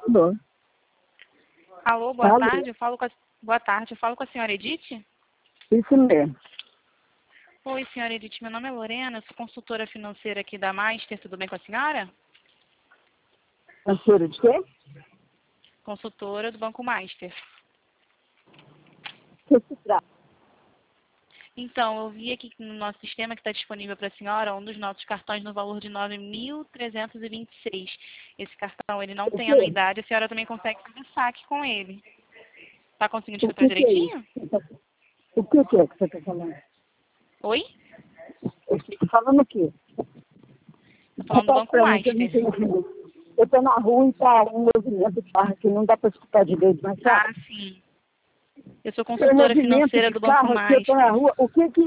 Alô? Alô, boa Alô? tarde. Boa tarde, eu falo com a senhora Edith? Isso mesmo. Oi, senhora Edith, meu nome é Lorena, eu sou consultora financeira aqui da Master, tudo bem com a senhora? Financeiro de quê? Consultora do Banco Master. O que se trata? Então, eu vi aqui no nosso sistema que está disponível para a senhora um dos nossos cartões no valor de R$ 9.326. Esse cartão, ele não O tem quê? anuidade, a senhora também consegue fazer saque com ele. Está conseguindo O escutar que é isso? direitinho? O que é que você está falando? Oi? Você está falando o quê? Estou falando do Banco Pra mim, que eu não Master. entendi. Eu estou na rua e está um movimento de carro que não dá para escutar direito, mas tá. Ah, sim. Eu sou Tem consultora movimento financeira de do Banco carro aqui, eu estou na Master. rua. O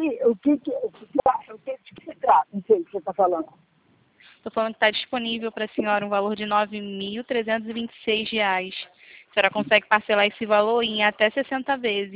que se trata? Não sei o que você está falando. Estou falando que está disponível para a senhora um valor de R$ 9.326. A senhora consegue parcelar esse valor em até 60 vezes.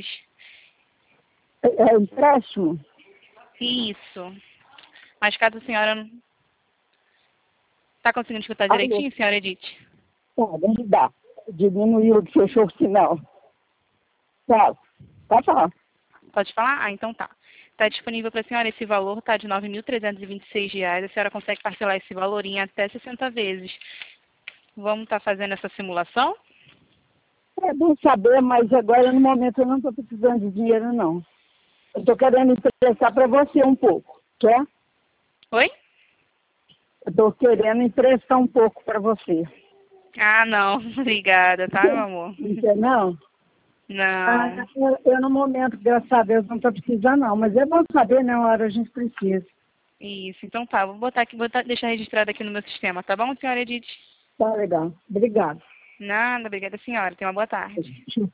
É empréstimo? Isso. Mas caso a senhora não está conseguindo escutar Alô? direitinho, senhora Edith? Tá, vamos dar. Diminuiu, fechou o sinal. Tá, pode falar. Pode falar? Ah, então tá. Está disponível para a senhora esse valor, tá? De R$ 9.326. A senhora consegue parcelar esse valor em até 60 vezes. Vamos estar fazendo essa simulação? É bom saber, mas agora no momento eu não estou precisando de dinheiro, não. Eu estou querendo emprestar para você um pouco, quer? Oi? Eu estou querendo emprestar um pouco para você. Ah, não. Obrigada, tá, meu amor? Não quer, não? Ah, Não. eu no momento, graças a Deus, não estou precisando, não. Mas é bom saber, né? Uma hora a gente precisa. Isso, então tá. Vou botar aqui, deixar registrado aqui no meu sistema, tá bom, senhora Edith? Tá legal. Obrigada. Nada, obrigada, senhora. Tenha uma boa tarde.